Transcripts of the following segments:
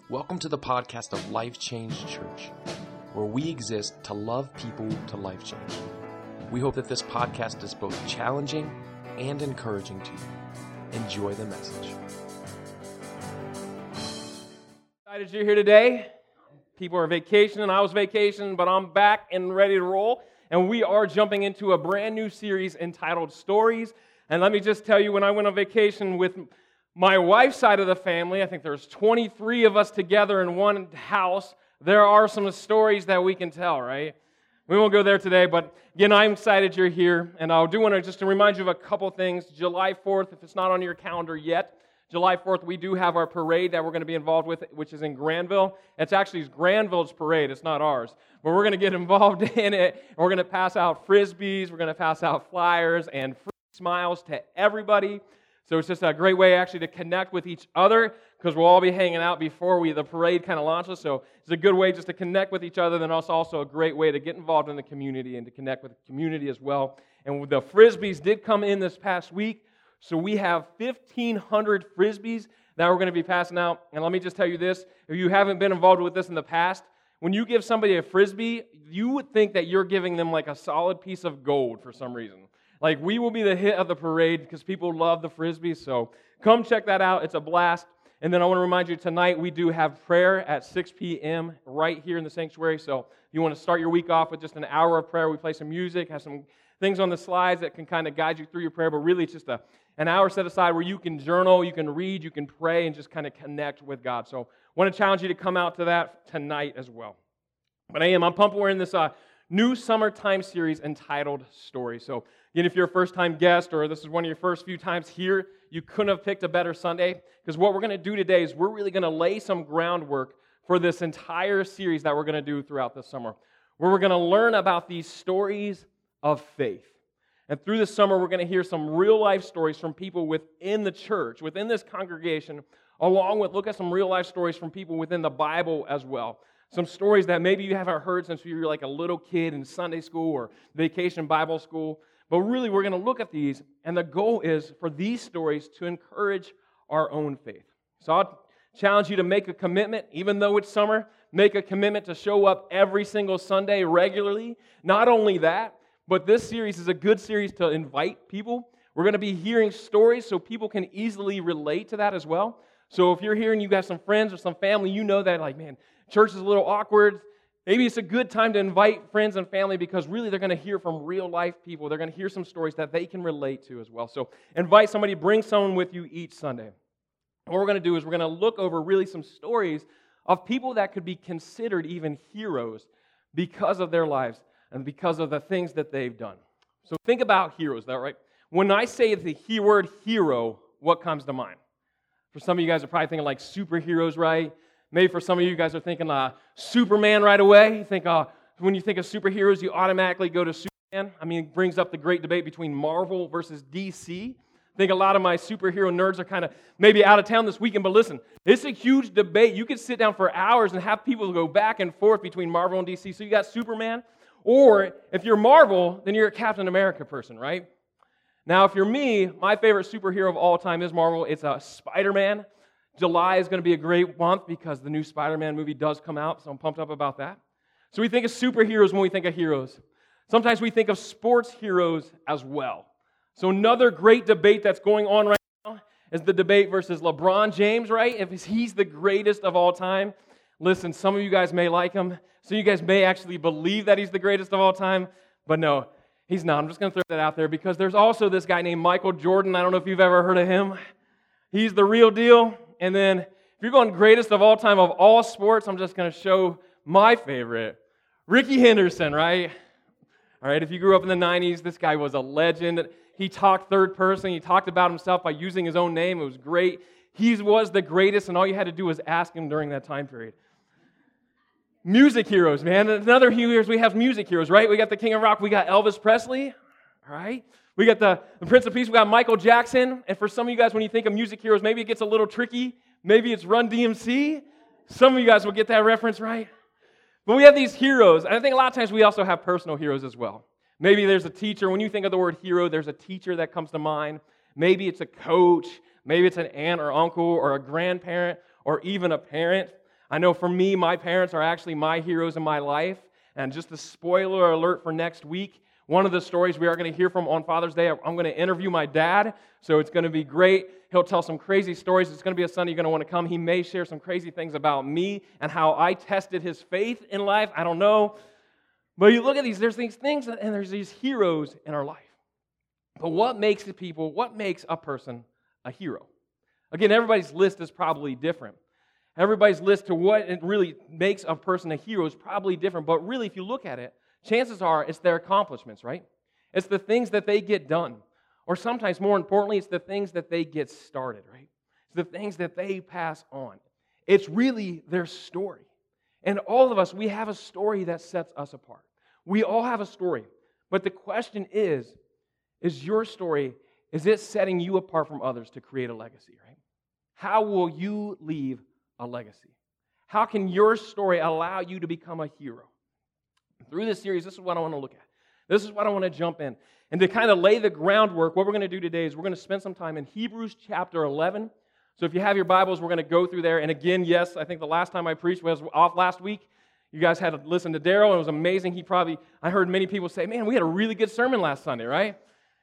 Welcome to the podcast of Life Change Church, where we exist to love people to life change. We hope that this podcast is both challenging and encouraging to you. Enjoy the message. Excited you're here today. People are vacationing. I was vacationing, but I'm back and ready to roll. And we are jumping into a brand new series entitled Stories. And let me just tell you, when I went on vacation with my wife's side of the family, I think there's 23 of us together in one house. There are some stories that we can tell, right? We won't go there today, but again, I'm excited you're here. And I do want to just remind you of a couple things. July 4th, if it's not on your calendar yet, July 4th, we do have our parade that we're going to be involved with, which is in Granville. It's actually Granville's parade. It's not ours. But we're going to get involved in it. We're going to pass out Frisbees. We're going to pass out flyers and free smiles to everybody. So it's just a great way actually to connect with each other because we'll all be hanging out before the parade kind of launches. So it's a good way just to connect with each other. Then it's also a great way to get involved in the community and to connect with the community as well. And the Frisbees did come in this past week. So we have 1,500 Frisbees that we're going to be passing out. And let me just tell you this, if you haven't been involved with this in the past, when you give somebody a Frisbee, you would think that you're giving them like a solid piece of gold for some reason. Like we will be the hit of the parade because people love the Frisbees. So come check that out. It's a blast. And then I want to remind you tonight we do have prayer at 6 p.m. right here in the sanctuary. So if you want to start your week off with just an hour of prayer, we play some music, have some things on the slides that can kind of guide you through your prayer, but really it's just an hour set aside where you can journal, you can read, you can pray, and just kind of connect with God. So I want to challenge you to come out to that tonight as well. But I'm pumped we're in this new summertime series entitled Stories. So again, if you're a first-time guest or this is one of your first few times here, you couldn't have picked a better Sunday because what we're going to do today is we're really going to lay some groundwork for this entire series that we're going to do throughout the summer, where we're going to learn about these stories of faith. And through the summer, we're going to hear some real-life stories from people within the church, within this congregation, along with look at some real-life stories from people within the Bible as well. Some stories that maybe you haven't heard since you were like a little kid in Sunday school or vacation Bible school. But really, we're going to look at these, and the goal is for these stories to encourage our own faith. So I'll challenge you to make a commitment, even though it's summer, make a commitment to show up every single Sunday regularly. Not only that, but this series is a good series to invite people. We're going to be hearing stories so people can easily relate to that as well. So if you're here and you got some friends or some family, you know that like, man, church is a little awkward. Maybe it's a good time to invite friends and family because really they're going to hear from real life people. They're going to hear some stories that they can relate to as well. So invite somebody, bring someone with you each Sunday. What we're going to do is we're going to look over really some stories of people that could be considered even heroes because of their lives and because of the things that they've done. So think about heroes, though, right? When I say the word hero, what comes to mind? For some of you guys are probably thinking like superheroes, right? Maybe for some of you guys are thinking Superman right away. You think when you think of superheroes, you automatically go to Superman. I mean, it brings up the great debate between Marvel versus DC. I think a lot of my superhero nerds are kind of maybe out of town this weekend, but listen, it's a huge debate. You could sit down for hours and have people go back and forth between Marvel and DC. So you got Superman, or if you're Marvel, then you're a Captain America person, right? Now, if you're me, my favorite superhero of all time is Marvel. It's Spider-Man. July is going to be a great month because the new Spider-Man movie does come out, so I'm pumped up about that. So we think of superheroes when we think of heroes. Sometimes we think of sports heroes as well. So another great debate that's going on right now is the debate versus LeBron James, right? If he's the greatest of all time. Listen, some of you guys may like him. Some of you guys may actually believe that he's the greatest of all time. But no, he's not. I'm just going to throw that out there because there's also this guy named Michael Jordan. I don't know if you've ever heard of him. He's the real deal. And then if you're going greatest of all time of all sports, I'm just going to show my favorite, Ricky Henderson, right? All right, if you grew up in the 90s, this guy was a legend. He talked third person. He talked about himself by using his own name. It was great. He was the greatest, and all you had to do was ask him during that time period. Music heroes, man. Another heroes, we have music heroes, right? We got the King of Rock. We got Elvis Presley, all right? We got the Prince of Peace. We got Michael Jackson. And for some of you guys, when you think of music heroes, maybe it gets a little tricky. Maybe it's Run DMC. Some of you guys will get that reference, right? But we have these heroes. And I think a lot of times we also have personal heroes as well. Maybe there's a teacher. When you think of the word hero, there's a teacher that comes to mind. Maybe it's a coach. Maybe it's an aunt or uncle or a grandparent or even a parent. I know for me, my parents are actually my heroes in my life. And just a spoiler alert for next week, one of the stories we are going to hear from on Father's Day, I'm going to interview my dad, so it's going to be great. He'll tell some crazy stories. It's going to be a Sunday you're going to want to come. He may share some crazy things about me and how I tested his faith in life. I don't know. But you look at there's these things, and there's these heroes in our life. But what makes a person a hero? Again, everybody's list is probably different. Everybody's list to what it really makes a person a hero is probably different. But really, if you look at it, chances are it's their accomplishments, right? It's the things that they get done. Or sometimes, more importantly, it's the things that they get started, right? It's the things that they pass on. It's really their story. And all of us, we have a story that sets us apart. We all have a story. But the question is your story, is it setting you apart from others to create a legacy, right? How will you leave a legacy? How can your story allow you to become a hero? Through this series, this is what I want to look at. This is what I want to jump in. And to kind of lay the groundwork, what we're going to do today is we're going to spend some time in Hebrews chapter 11. So if you have your Bibles, we're going to go through there. And again, yes, I think the last time I preached was off last week. You guys had to listen to Daryl, and it was amazing. I heard many people say, man, we had a really good sermon last Sunday, right?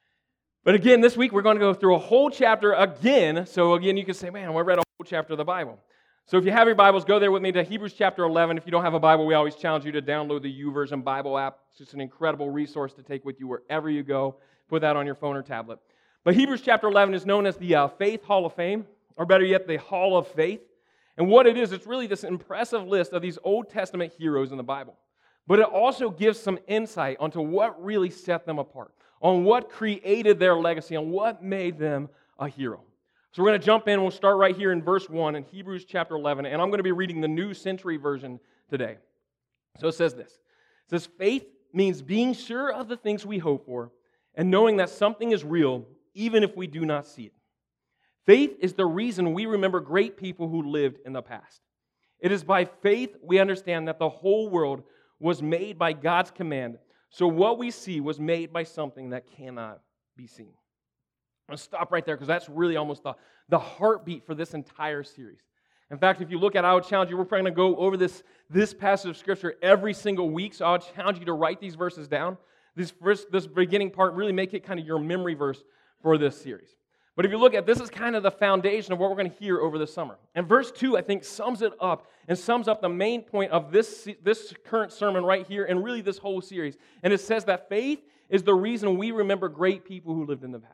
But again, this week we're going to go through a whole chapter again. So again, you can say, man, I read a whole chapter of the Bible. So if you have your Bibles, go there with me to Hebrews chapter 11. If you don't have a Bible, we always challenge you to download the YouVersion Bible app. It's just an incredible resource to take with you wherever you go. Put that on your phone or tablet. But Hebrews chapter 11 is known as the Faith Hall of Fame, or better yet, the Hall of Faith. And what it is, it's really this impressive list of these Old Testament heroes in the Bible. But it also gives some insight onto what really set them apart, on what created their legacy, on what made them a hero. So we're going to jump in. We'll start right here in verse 1 in Hebrews chapter 11, and I'm going to be reading the New Century Version today. So it says this. It says, faith means being sure of the things we hope for and knowing that something is real even if we do not see it. Faith is the reason we remember great people who lived in the past. It is by faith we understand that the whole world was made by God's command, so what we see was made by something that cannot be seen. I'm going to stop right there because that's really almost the heartbeat for this entire series. In fact, if you look at it, I would challenge you, we're probably going to go over this passage of Scripture every single week, so I would challenge you to write these verses down. This beginning part, really make it kind of your memory verse for this series. But if you look at this is kind of the foundation of what we're going to hear over the summer. And verse 2, I think, sums it up and sums up the main point of this current sermon right here and really this whole series. And it says that faith is the reason we remember great people who lived in the past.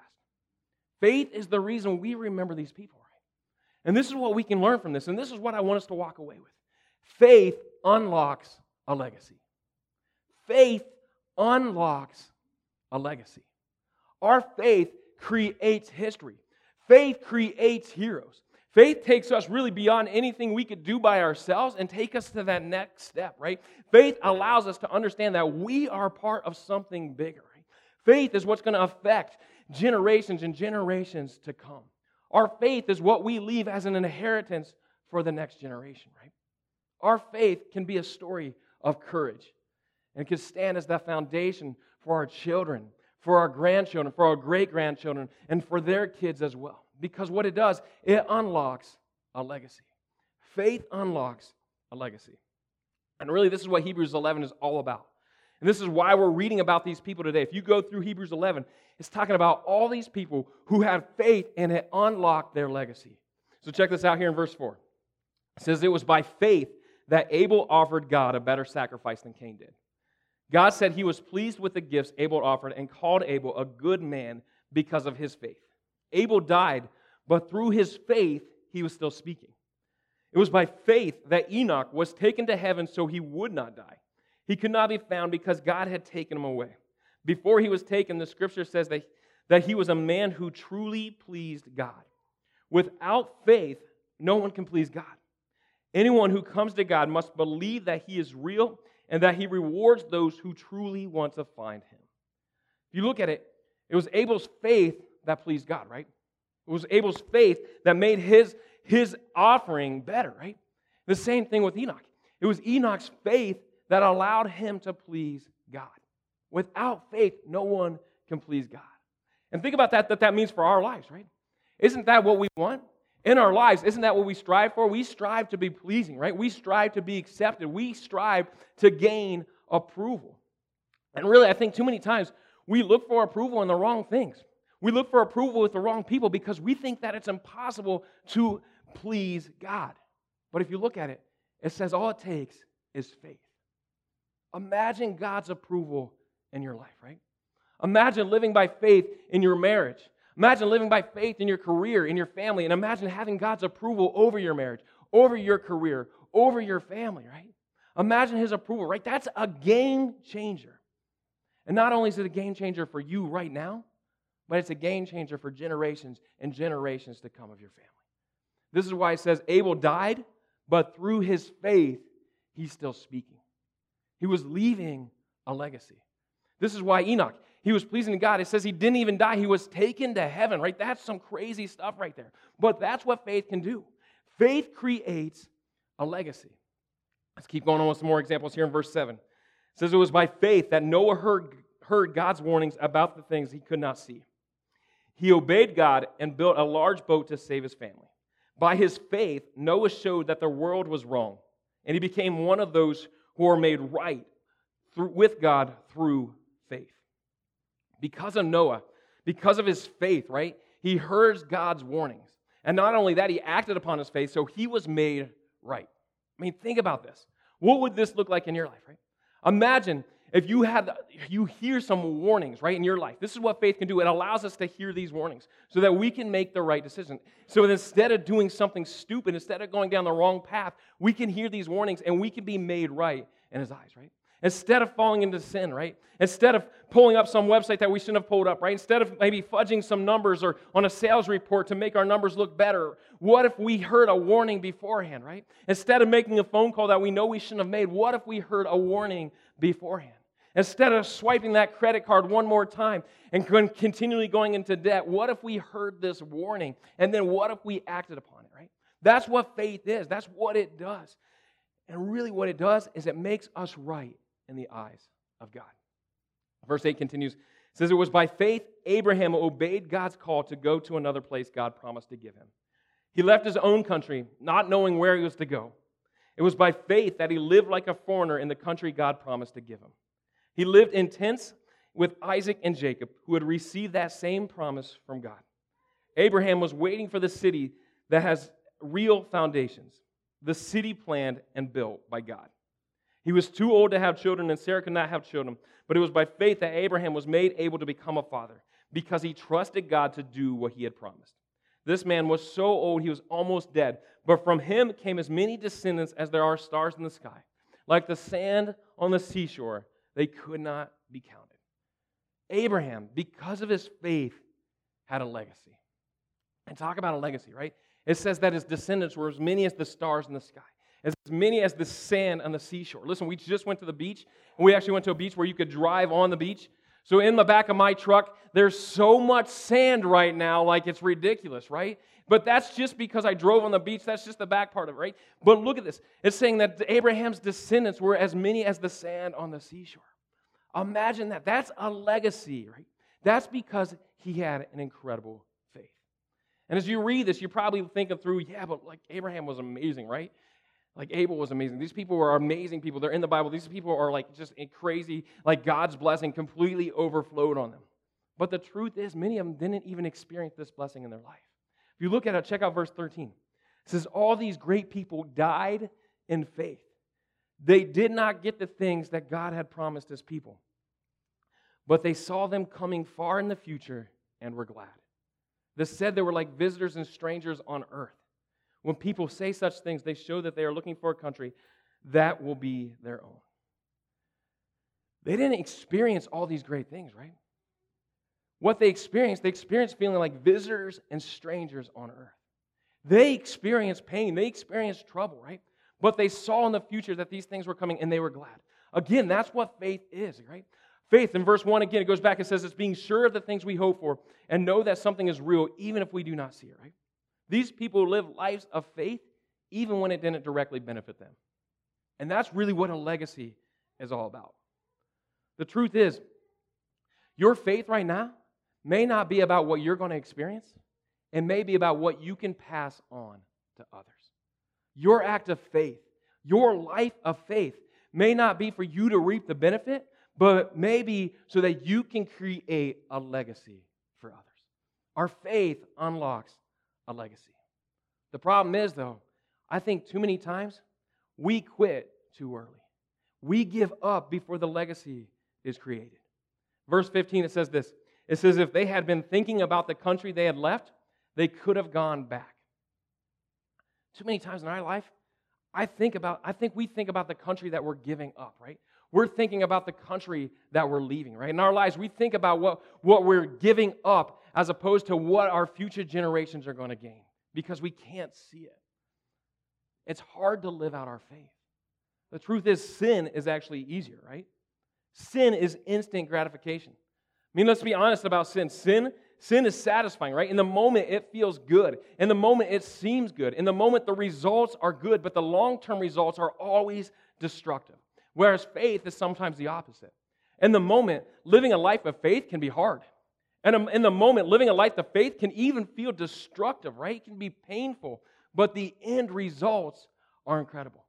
Faith is the reason we remember these people, right? And this is what we can learn from this, and this is what I want us to walk away with. Faith unlocks a legacy. Faith unlocks a legacy. Our faith creates history. Faith creates heroes. Faith takes us really beyond anything we could do by ourselves and take us to that next step, right? Faith allows us to understand that we are part of something bigger, right? Faith is what's going to affect generations and generations to come. Our faith is what we leave as an inheritance for the next generation, right? Our faith can be a story of courage and can stand as the foundation for our children, for our grandchildren, for our great-grandchildren, and for their kids as well. Because what it does, it unlocks a legacy. Faith unlocks a legacy. And really, this is what Hebrews 11 is all about. And this is why we're reading about these people today. If you go through Hebrews 11, it's talking about all these people who had faith and it unlocked their legacy. So check this out here in verse 4. It says, it was by faith that Abel offered God a better sacrifice than Cain did. God said he was pleased with the gifts Abel offered and called Abel a good man because of his faith. Abel died, but through his faith, he was still speaking. It was by faith that Enoch was taken to heaven so he would not die. He could not be found because God had taken him away. Before he was taken, the Scripture says that he was a man who truly pleased God. Without faith, no one can please God. Anyone who comes to God must believe that he is real and that he rewards those who truly want to find him. If you look at it, it was Abel's faith that pleased God, right? It was Abel's faith that made his offering better, right? The same thing with Enoch. It was Enoch's faith that allowed him to please God. Without faith, no one can please God. And think about that means for our lives, right? Isn't that what we want? In our lives, isn't that what we strive for? We strive to be pleasing, right? We strive to be accepted. We strive to gain approval. And really, I think too many times we look for approval in the wrong things. We look for approval with the wrong people because we think that it's impossible to please God. But if you look at it, it says all it takes is faith. Imagine God's approval in your life, right? Imagine living by faith in your marriage. Imagine living by faith in your career, in your family, and imagine having God's approval over your marriage, over your career, over your family, right? Imagine His approval, right? That's a game changer. And not only is it a game changer for you right now, but it's a game changer for generations and generations to come of your family. This is why it says Abel died, but through his faith, he's still speaking. He was leaving a legacy. This is why Enoch, he was pleasing to God. It says he didn't even die. He was taken to heaven, right? That's some crazy stuff right there. But that's what faith can do. Faith creates a legacy. Let's keep going on with some more examples here in verse 7. It says it was by faith that Noah heard God's warnings about the things he could not see. He obeyed God and built a large boat to save his family. By his faith, Noah showed that the world was wrong, and he became one of those who are made right with God through faith. Because of Noah, because of his faith, right, he heard God's warnings. And not only that, he acted upon his faith, so he was made right. I mean, think about this. What would this look like in your life, right? Imagine if you hear some warnings, right, in your life. This is what faith can do. It allows us to hear these warnings so that we can make the right decision. So instead of doing something stupid, instead of going down the wrong path, we can hear these warnings and we can be made right in His eyes, right? Instead of falling into sin, right? Instead of pulling up some website that we shouldn't have pulled up, right? Instead of maybe fudging some numbers or on a sales report to make our numbers look better, what if we heard a warning beforehand, right? Instead of making a phone call that we know we shouldn't have made, what if we heard a warning beforehand? Instead of swiping that credit card one more time and continually going into debt, what if we heard this warning? And then what if we acted upon it, right? That's what faith is. That's what it does. And really what it does is it makes us right in the eyes of God. Verse 8 continues, it says, it was by faith Abraham obeyed God's call to go to another place God promised to give him. He left his own country, not knowing where he was to go. It was by faith that he lived like a foreigner in the country God promised to give him. He lived in tents with Isaac and Jacob, who had received that same promise from God. Abraham was waiting for the city that has real foundations, the city planned and built by God. He was too old to have children, and Sarah could not have children, but it was by faith that Abraham was made able to become a father, because he trusted God to do what he had promised. This man was so old he was almost dead, but from him came as many descendants as there are stars in the sky. Like the sand on the seashore, they could not be counted. Abraham, because of his faith, had a legacy. And talk about a legacy, right? It says that his descendants were as many as the stars in the sky, as many as the sand on the seashore. Listen, we just went to the beach, and we actually went to a beach where you could drive on the beach. So in the back of my truck, there's so much sand right now, like it's ridiculous, right? But that's just because I drove on the beach. That's just the back part of it, right? But look at this. It's saying that Abraham's descendants were as many as the sand on the seashore. Imagine that. That's a legacy, right? That's because he had an incredible faith. And as you read this, you're probably thinking through, yeah, but like Abraham was amazing, right? Like Abel was amazing. These people were amazing people. They're in the Bible. These people are like just crazy, like God's blessing completely overflowed on them. But the truth is, many of them didn't even experience this blessing in their life. If you look at it, check out verse 13. It says, all these great people died in faith. They did not get the things that God had promised His people, but they saw them coming far in the future and were glad. This said they were like visitors and strangers on earth. When people say such things, they show that they are looking for a country that will be their own. They didn't experience all these great things, right? What they experienced feeling like visitors and strangers on earth. They experienced pain. They experienced trouble, right? But they saw in the future that these things were coming, and they were glad. Again, that's what faith is, right? Faith, in verse 1, again, it goes back and says, it's being sure of the things we hope for and know that something is real, even if we do not see it, right? These people live lives of faith even when it didn't directly benefit them. And that's really what a legacy is all about. The truth is, your faith right now may not be about what you're going to experience. It may be about what you can pass on to others. Your act of faith, your life of faith may not be for you to reap the benefit, but maybe so that you can create a legacy for others. Our faith unlocks a legacy. The problem is, though, I think too many times we quit too early. We give up before the legacy is created. Verse 15, it says this. It says, if they had been thinking about the country they had left, they could have gone back. Too many times in our life, I think we think about the country that we're giving up, right? We're thinking about the country that we're leaving, right? In our lives, we think about what we're giving up as opposed to what our future generations are going to gain because we can't see it. It's hard to live out our faith. The truth is, sin is actually easier, right? Sin is instant gratification. I mean, let's be honest about sin. Sin is satisfying, right? In the moment, it feels good. In the moment, it seems good. In the moment, the results are good, but the long-term results are always destructive. Whereas faith is sometimes the opposite. In the moment, living a life of faith can be hard. And in the moment, living a life of faith can even feel destructive, right? It can be painful, but the end results are incredible.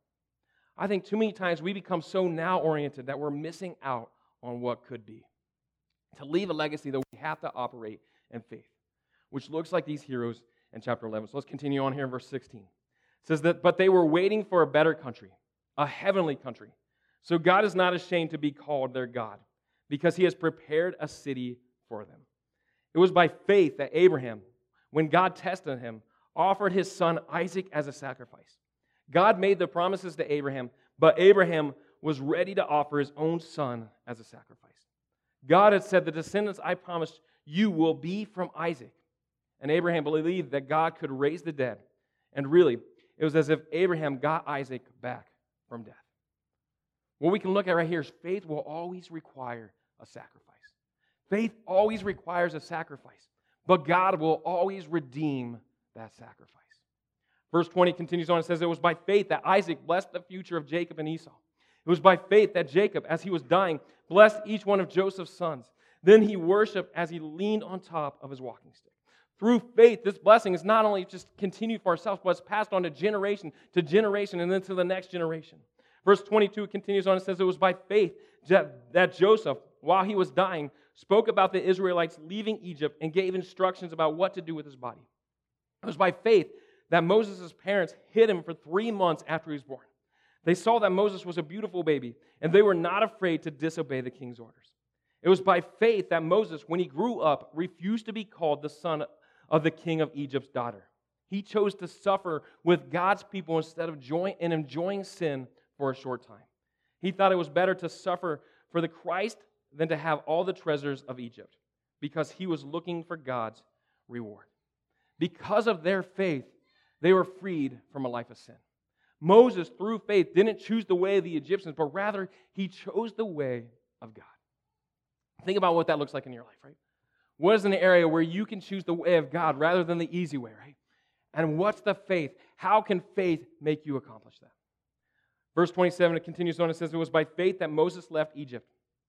I think too many times we become so now-oriented that we're missing out on what could be. To leave a legacy, though, we have to operate in faith, which looks like these heroes in chapter 11. So let's continue on here in verse 16. It says that, but they were waiting for a better country, a heavenly country. So God is not ashamed to be called their God, because He has prepared a city for them. It was by faith that Abraham, when God tested him, offered his son Isaac as a sacrifice. God made the promises to Abraham, but Abraham was ready to offer his own son as a sacrifice. God had said, the descendants I promised you will be from Isaac. And Abraham believed that God could raise the dead. And really, it was as if Abraham got Isaac back from death. What we can look at right here is faith will always require a sacrifice. Faith always requires a sacrifice, but God will always redeem that sacrifice. Verse 20 continues on and says, it was by faith that Isaac blessed the future of Jacob and Esau. It was by faith that Jacob, as he was dying, blessed each one of Joseph's sons. Then he worshiped as he leaned on top of his walking stick. Through faith, this blessing is not only just continued for ourselves, but it's passed on to generation, and then to the next generation. Verse 22 continues on and says, it was by faith that Joseph, while he was dying, spoke about the Israelites leaving Egypt and gave instructions about what to do with his body. It was by faith that Moses' parents hid him for 3 months after he was born. They saw that Moses was a beautiful baby, and they were not afraid to disobey the king's orders. It was by faith that Moses, when he grew up, refused to be called the son of the king of Egypt's daughter. He chose to suffer with God's people instead of enjoying sin for a short time. He thought it was better to suffer for the Christ than to have all the treasures of Egypt, because he was looking for God's reward. Because of their faith, they were freed from a life of sin. Moses, through faith, didn't choose the way of the Egyptians, but rather he chose the way of God. Think about what that looks like in your life, right? What is an area where you can choose the way of God rather than the easy way, right? And what's the faith? How can faith make you accomplish that? Verse 27, it continues on, it says, it was by faith that Moses left Egypt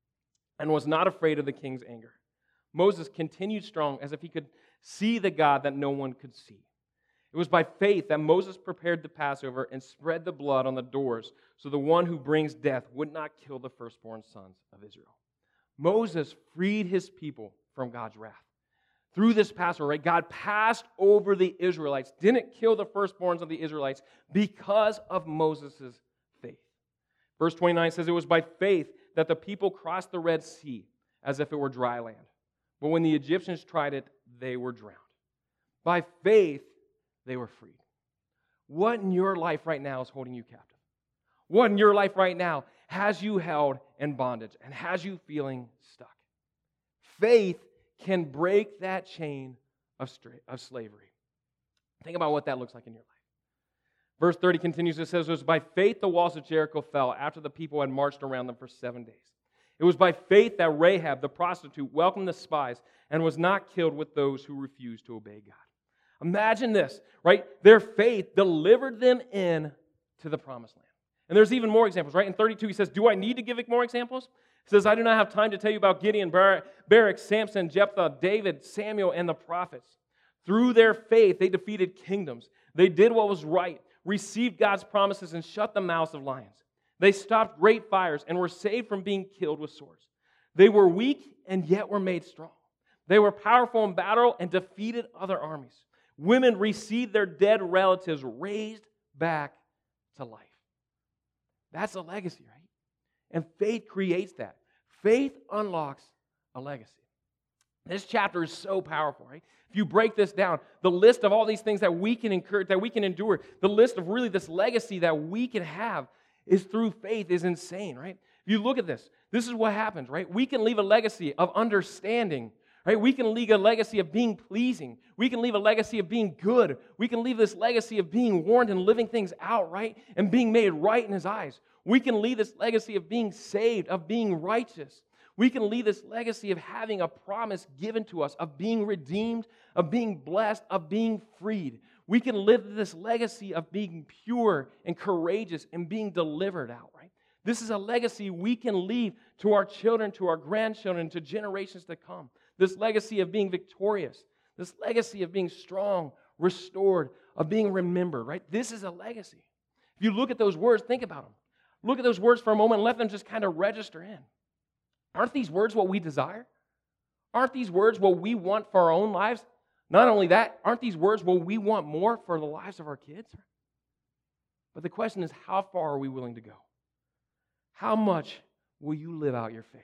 and was not afraid of the king's anger. Moses continued strong as if he could see the God that no one could see. It was by faith that Moses prepared the Passover and spread the blood on the doors so the one who brings death would not kill the firstborn sons of Israel. Moses freed his people from God's wrath. Through this Passover, right, God passed over the Israelites, didn't kill the firstborns of the Israelites because of Moses' faith. Verse 29 says, it was by faith that the people crossed the Red Sea as if it were dry land. But when the Egyptians tried it, they were drowned. By faith, they were freed. What in your life right now is holding you captive? What in your life right now has you held in bondage and has you feeling stuck? Faith can break that chain of slavery. Think about what that looks like in your life. Verse 30 continues, it says, it was by faith the walls of Jericho fell after the people had marched around them for 7 days. It was by faith that Rahab, the prostitute, welcomed the spies and was not killed with those who refused to obey God. Imagine this, right? Their faith delivered them in to the promised land. And there's even more examples, right? In 32, he says, do I need to give more examples? He says, I do not have time to tell you about Gideon, Barak, Samson, Jephthah, David, Samuel, and the prophets. Through their faith, they defeated kingdoms. They did what was right, received God's promises, and shut the mouths of lions. They stopped great fires and were saved from being killed with swords. They were weak and yet were made strong. They were powerful in battle and defeated other armies. Women received their dead relatives raised back to life. That's a legacy, right? And faith creates that. Faith unlocks a legacy. This chapter is so powerful, right? If you break this down, the list of all these things that we can encourage, that we can endure, the list of really this legacy that we can have is through faith is insane, right? If you look at this is what happens, right? We can leave a legacy of understanding, right? We can leave a legacy of being pleasing. We can leave a legacy of being good. We can leave this legacy of being warned and living things out, right? And being made right in His eyes. We can leave this legacy of being saved, of being righteous. We can leave this legacy of having a promise given to us, of being redeemed, of being blessed, of being freed. We can live this legacy of being pure and courageous and being delivered out, right? This is a legacy we can leave to our children, to our grandchildren, to generations to come. This legacy of being victorious, this legacy of being strong, restored, of being remembered, right? This is a legacy. If you look at those words, think about them. Look at those words for a moment and let them just kind of register in. Aren't these words what we desire? Aren't these words what we want for our own lives? Not only that, aren't these words what we want more for the lives of our kids? But the question is, how far are we willing to go? How much will you live out your faith?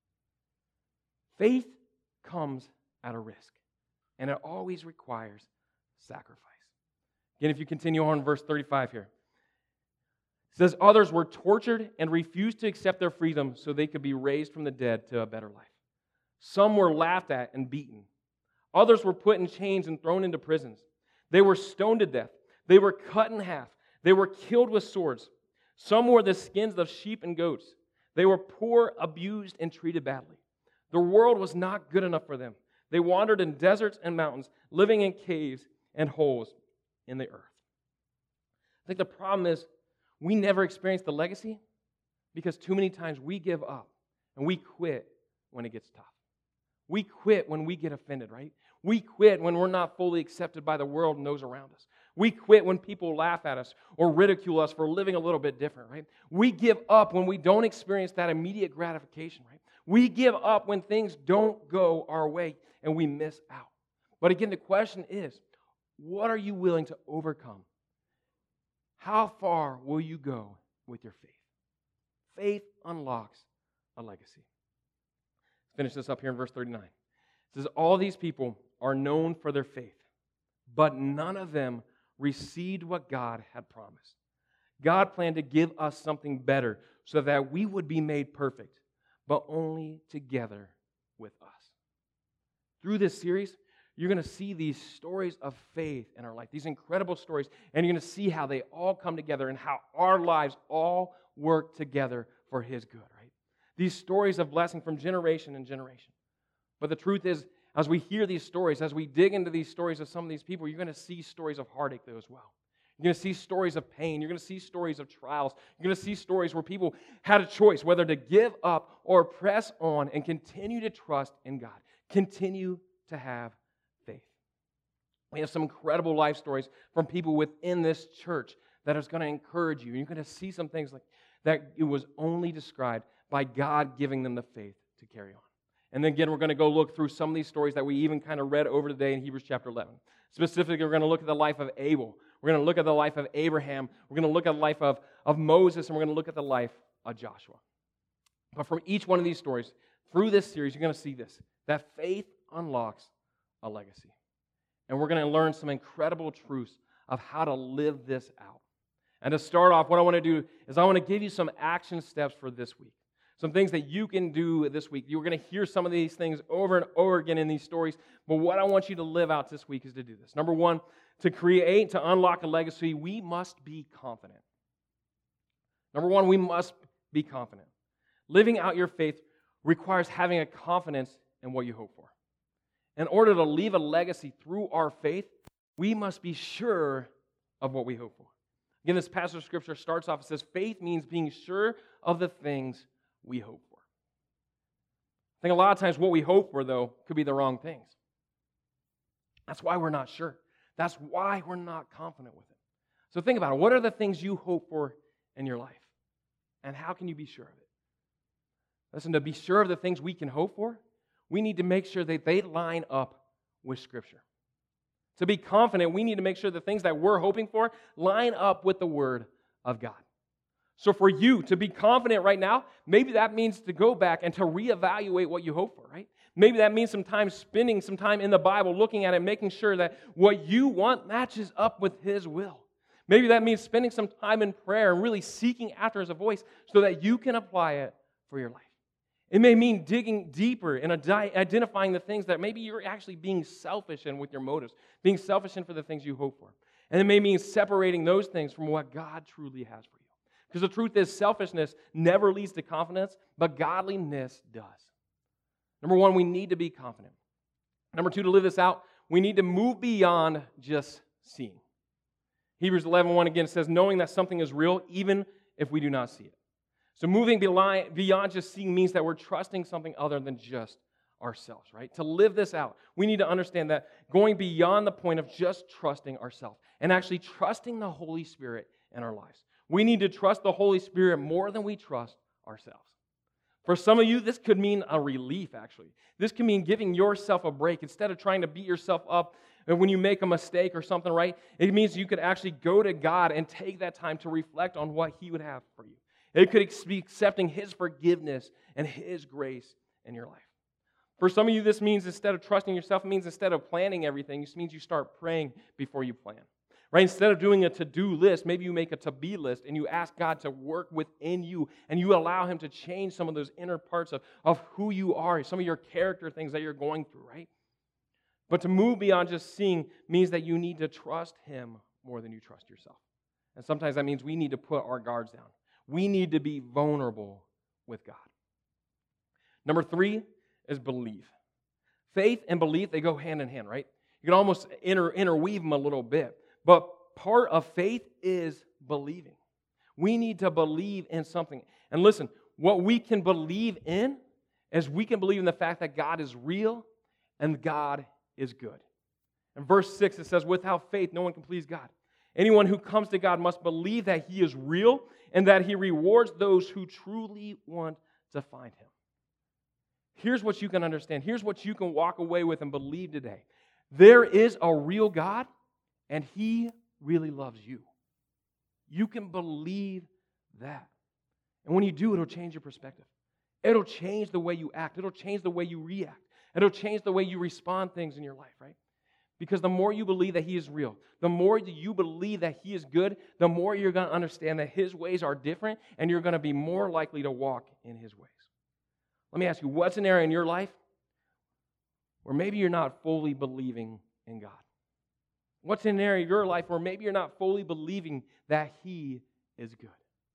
Faith comes at a risk, and it always requires sacrifice. Again, if you continue on in verse 35 here, it says, others were tortured and refused to accept their freedom so they could be raised from the dead to a better life. Some were laughed at and beaten. Others were put in chains and thrown into prisons. They were stoned to death. They were cut in half. They were killed with swords. Some wore the skins of sheep and goats. They were poor, abused, and treated badly. The world was not good enough for them. They wandered in deserts and mountains, living in caves and holes in the earth. I think the problem is we never experience the legacy because too many times we give up and we quit when it gets tough. We quit when we get offended, right? We quit when we're not fully accepted by the world and those around us. We quit when people laugh at us or ridicule us for living a little bit different, right? We give up when we don't experience that immediate gratification, right? We give up when things don't go our way and we miss out. But again, the question is, what are you willing to overcome? How far will you go with your faith? Faith unlocks a legacy. Finish this up here in verse 39. It says, all these people are known for their faith, but none of them received what God had promised. God planned to give us something better so that we would be made perfect, but only together with us. Through this series, you're going to see these stories of faith in our life, these incredible stories, and you're going to see how they all come together and how our lives all work together for His good, right? These stories of blessing from generation and generation. But the truth is, as we hear these stories, as we dig into these stories of some of these people, you're going to see stories of heartache though as well. You're going to see stories of pain. You're going to see stories of trials. You're going to see stories where people had a choice whether to give up or press on and continue to trust in God. Continue to have faith. We have some incredible life stories from people within this church that is going to encourage you. You're going to see some things like that it was only described by God giving them the faith to carry on. And then again, we're going to go look through some of these stories that we even kind of read over today in Hebrews chapter 11. Specifically, we're going to look at the life of Abel. We're going to look at the life of Abraham. We're going to look at the life of Moses, and we're going to look at the life of Joshua. But from each one of these stories, through this series, you're going to see this, that faith unlocks a legacy. And we're going to learn some incredible truths of how to live this out. And to start off, what I want to do is I want to give you some action steps for this week. Some things that you can do this week. You're going to hear some of these things over and over again in these stories, but what I want you to live out this week is to do this. Number one, to create, to unlock a legacy, we must be confident. Number one, we must be confident. Living out your faith requires having a confidence in what you hope for. In order to leave a legacy through our faith, we must be sure of what we hope for. Again, this passage of Scripture starts off, it says, faith means being sure of the things we hope for. I think a lot of times what we hope for, though, could be the wrong things. That's why we're not sure. That's why we're not confident with it. So think about it. What are the things you hope for in your life? And how can you be sure of it? Listen, to be sure of the things we can hope for, we need to make sure that they line up with Scripture. To be confident, we need to make sure the things that we're hoping for line up with the Word of God. So for you to be confident right now, maybe that means to go back and to reevaluate what you hope for, right? Maybe that means sometimes spending some time in the Bible, looking at it, making sure that what you want matches up with His will. Maybe that means spending some time in prayer and really seeking after His voice so that you can apply it for your life. It may mean digging deeper and identifying the things that maybe you're actually being selfish in with your motives, being selfish in for the things you hope for. And it may mean separating those things from what God truly has for you. Because the truth is, selfishness never leads to confidence, but godliness does. Number one, we need to be confident. Number two, to live this out, we need to move beyond just seeing. Hebrews 11:1 again says, knowing that something is real even if we do not see it. So moving beyond just seeing means that we're trusting something other than just ourselves, right? To live this out, we need to understand that going beyond the point of just trusting ourselves and actually trusting the Holy Spirit in our lives. We need to trust the Holy Spirit more than we trust ourselves. For some of you, this could mean a relief, actually. This can mean giving yourself a break. Instead of trying to beat yourself up when you make a mistake or something, right? It means you could actually go to God and take that time to reflect on what He would have for you. It could be accepting His forgiveness and His grace in your life. For some of you, this means instead of trusting yourself, it means instead of planning everything, this means you start praying before you plan. Right? Instead of doing a to-do list, maybe you make a to-be list and you ask God to work within you and you allow Him to change some of those inner parts of who you are, some of your character things that you're going through, right? But to move beyond just seeing means that you need to trust Him more than you trust yourself. And sometimes that means we need to put our guards down. We need to be vulnerable with God. Number three is believe. Faith and belief, they go hand in hand, right? You can almost interweave them a little bit. But part of faith is believing. We need to believe in something. And listen, what we can believe in is we can believe in the fact that God is real and God is good. In verse 6, it says, without faith, no one can please God. Anyone who comes to God must believe that He is real and that He rewards those who truly want to find Him. Here's what you can understand. Here's what you can walk away with and believe today. There is a real God, and He really loves you. You can believe that. And when you do, it'll change your perspective. It'll change the way you act. It'll change the way you react. It'll change the way you respond to things in your life, right? Because the more you believe that He is real, the more you believe that He is good, the more you're going to understand that His ways are different, and you're going to be more likely to walk in His ways. Let me ask you, what's an area in your life where maybe you're not fully believing in God? What's an area of your life where maybe you're not fully believing that He is good?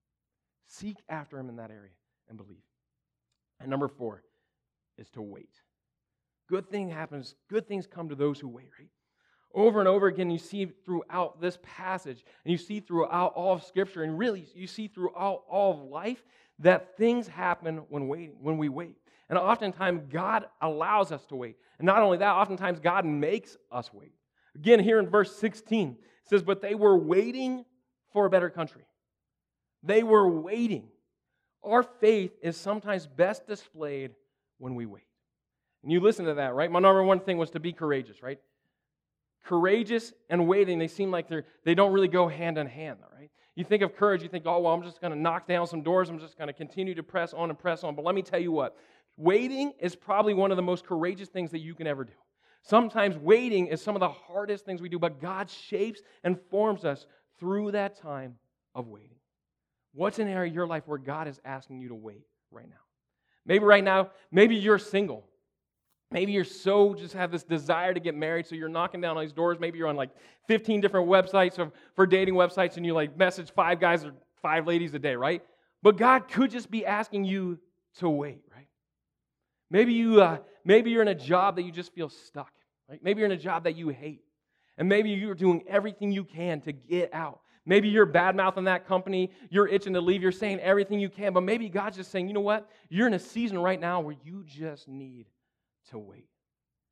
Seek after Him in that area and believe. And number 4 is to wait. Good thing happens. Good things come to those who wait, right? Over and over again, you see throughout this passage, and you see throughout all of Scripture, and really you see throughout all of life that things happen when we wait. And oftentimes God allows us to wait. And not only that, oftentimes God makes us wait. Again, here in verse 16, it says, but they were waiting for a better country. They were waiting. Our faith is sometimes best displayed when we wait. And you listen to that, right? My number one thing was to be courageous, right? Courageous and waiting, they seem like they don't really go hand in hand, right? You think of courage, you think, oh, well, I'm just going to knock down some doors. I'm just going to continue to press on and press on. But let me tell you what, waiting is probably one of the most courageous things that you can ever do. Sometimes waiting is some of the hardest things we do, but God shapes and forms us through that time of waiting. What's an area of your life where God is asking you to wait right now? Maybe right now, maybe you're single. Maybe you're just have this desire to get married, so you're knocking down all these doors. Maybe you're on like 15 different websites for dating websites, and you like message 5 guys or 5 ladies a day, right? But God could just be asking you to wait, right? Maybe you're in a job that you just feel stuck, right? Maybe you're in a job that you hate, and maybe you're doing everything you can to get out. Maybe you're bad-mouthing that company, you're itching to leave, you're saying everything you can, but maybe God's just saying, you know what? You're in a season right now where you just need to wait.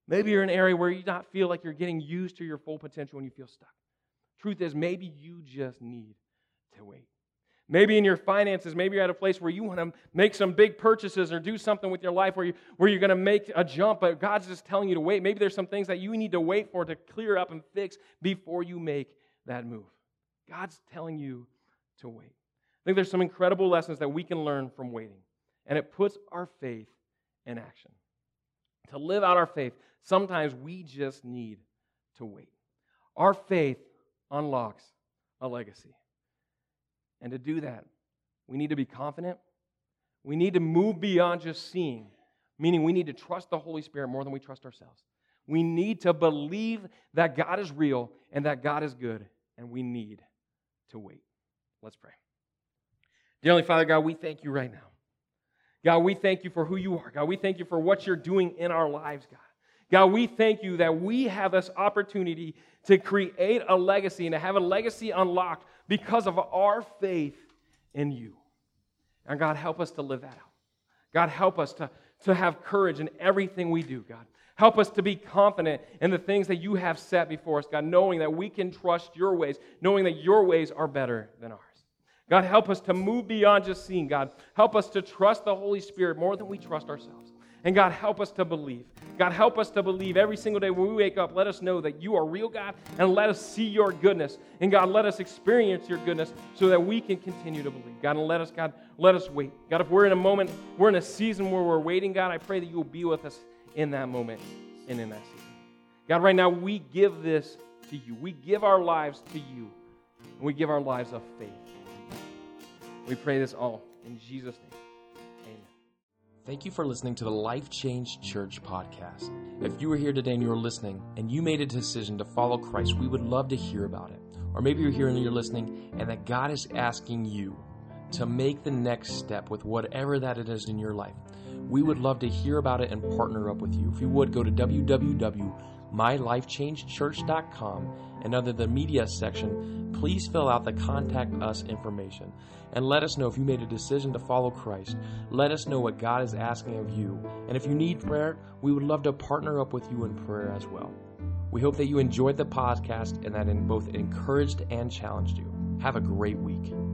Maybe you're in an area where you not feel like you're getting used to your full potential and you feel stuck. Truth is, maybe you just need to wait. Maybe in your finances, maybe you're at a place where you want to make some big purchases or do something with your life where you're going to make a jump, but God's just telling you to wait. Maybe there's some things that you need to wait for to clear up and fix before you make that move. God's telling you to wait. I think there's some incredible lessons that we can learn from waiting, and it puts our faith in action. To live out our faith, sometimes we just need to wait. Our faith unlocks a legacy. And to do that, we need to be confident. We need to move beyond just seeing, meaning we need to trust the Holy Spirit more than we trust ourselves. We need to believe that God is real and that God is good, and we need to wait. Let's pray. Dear Heavenly Father, God, we thank you right now. God, we thank you for who you are. God, we thank you for what you're doing in our lives, God. God, we thank you that we have this opportunity to create a legacy and to have a legacy unlocked because of our faith in you. And God, help us to live that out. God, help us to have courage in everything we do, God. Help us to be confident in the things that you have set before us, God, knowing that we can trust your ways, knowing that your ways are better than ours. God, help us to move beyond just seeing, God. Help us to trust the Holy Spirit more than we trust ourselves. And God, help us to believe. God, help us to believe every single day when we wake up. Let us know that you are real, God, and let us see your goodness. And God, let us experience your goodness so that we can continue to believe. God, and let us wait. God, if we're in a moment, we're in a season where we're waiting, God, I pray that you will be with us in that moment and in that season. God, right now, we give this to you. We give our lives to you. And we give our lives of faith. We pray this all in Jesus' name. Thank you for listening to the Life Change Church podcast. If you were here today and you were listening and you made a decision to follow Christ, we would love to hear about it. Or maybe you're here and you're listening and that God is asking you to make the next step with whatever that it is in your life. We would love to hear about it and partner up with you. If you would, go to www.mylifechangechurch.com and under the media section, please fill out the contact us information and let us know if you made a decision to follow Christ. Let us know what God is asking of you. And if you need prayer, we would love to partner up with you in prayer as well. We hope that you enjoyed the podcast and that it both encouraged and challenged you. Have a great week.